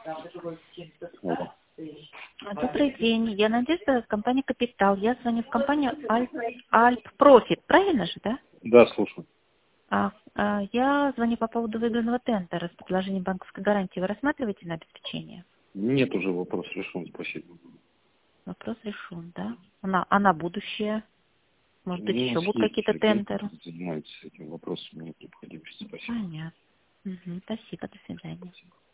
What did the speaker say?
Алло. Добрый день. Я Надежда, компания «Капитал». Я звоню в компанию «Альп Профит». Правильно же, да? Да, слушаю. Я звоню по поводу выигранного тендера с предложением банковской гарантии. Вы рассматриваете на обеспечение? Нет, уже вопрос решен, спасибо. Вопрос решен, да? А на будущее? Может быть, У еще нас будут есть какие-то ребята, тендеры? которые занимаются этим вопросом, нет необходимости. Спасибо. Понятно. Спасибо, до свидания.